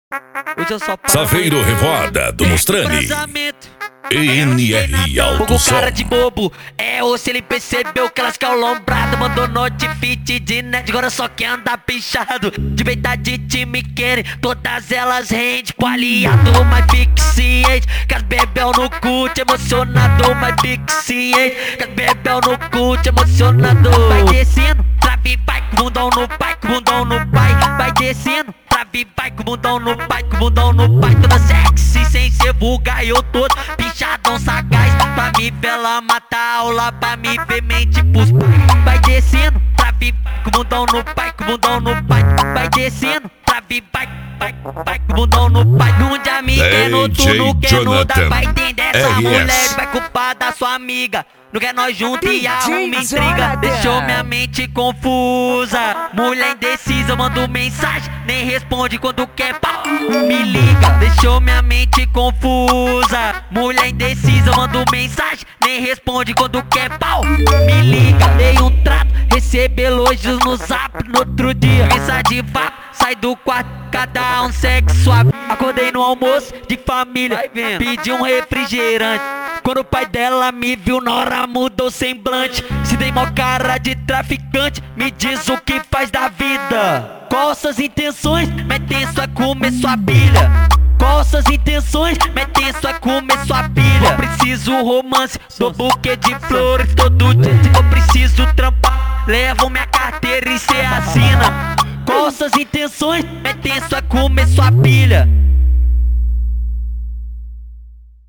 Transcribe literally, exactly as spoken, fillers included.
Hoje eu só pago Saveiro Revoada do Mostrani. E N R Alto o Som. cara de bobo é ou se ele percebeu que elas calombrado. Mandou notifite de net, agora só quer andar pichado. De verdade time querem, todas elas rende pro aliado mais ficciente. Que as bebel no cult, emocionado mais ficciente. Que as bebel no cult, emocionado. Vai descendo, trave, vai com bundão no pai, com bundão no pai. Vai descendo, trave, vai com bundão no pai, com bundão no pai. Toda sexy, sem ser vulgar, eu todo pichadão sagaz. Pra me ver ela matar aula, pra me ver mente pros pais. Vai descendo, trave, vai com bundão no pai, com bundão no pai. Vai descendo, trave, vai, vai, vai com bundão no pai. Num dia me querendo, tu não quer, não dá pra entender. Essa mulher vai culpar da sua amiga. Não quer nós juntos e arruma intriga. Deixou minha mente confusa. Mulher indecisa, eu mando mensagem, nem responde quando quer pau. Me liga, deixou minha mente confusa. Mulher indecisa, eu mando mensagem, nem responde quando quer pau. Me liga, dei um trato, recebo elogios no zap. No outro dia, mensagem de vapo, sai do quarto, cada um sexo suave. Acordei no almoço de família, pedi um refrigerante. Quando o pai dela me viu na hora mudou o semblante. Se dei mó cara de traficante, me diz o que faz da vida. Qual suas intenções? Metem sua comer sua bilha. Qual suas intenções? Metem sua comer sua pilha. Eu preciso romance, do buquê de flores todo dia. Eu preciso trampar, levo minha carteira e cê assina. Qual suas intenções? Metem sua comer sua pilha.